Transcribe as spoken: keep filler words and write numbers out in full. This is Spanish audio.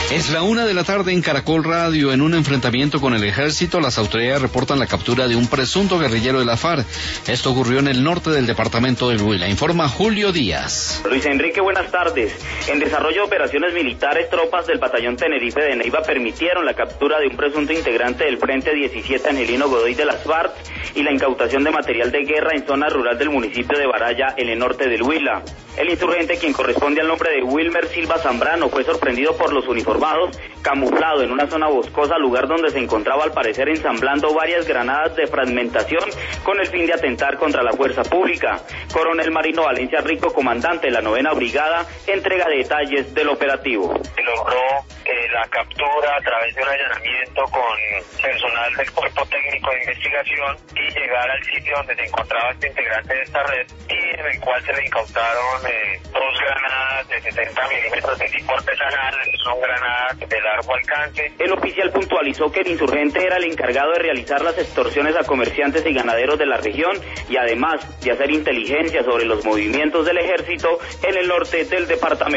Es la una de la tarde en Caracol Radio. En un enfrentamiento con el ejército, las autoridades reportan la captura de un presunto guerrillero de la FARC. Esto ocurrió en el norte del departamento del Huila. Informa Julio Díaz. Luis Enrique, buenas tardes. En desarrollo de operaciones militares, tropas del batallón Tenerife de Neiva permitieron la captura de un presunto integrante del Frente diecisiete Angelino Godoy de las FARC y la incautación de material de guerra en zona rural del municipio de Baraya, en el norte del Huila. El insurgente, quien corresponde al nombre de Wilmer Silva Zambrano, fue sorprendido por los uniformados, camuflado en una zona boscosa, lugar donde se encontraba al parecer ensamblando varias granadas de fragmentación con el fin de atentar contra la fuerza pública. Coronel Marino Valencia Rico, comandante de la novena brigada, entrega detalles del operativo. Se logró eh, la captura a través de un allanamiento con personal del Cuerpo Técnico de Investigación y llegar al sitio donde se encontraba este integrante de esta red, y en el cual se le incautaron eh, dos granadas de setenta milímetros de tipo artesanal. Son granadas de largo alcance. El oficial puntualizó que el insurgente era el encargado de realizar las extorsiones a comerciantes y ganaderos de la región y además de hacer inteligencia sobre los movimientos del ejército en el norte del departamento.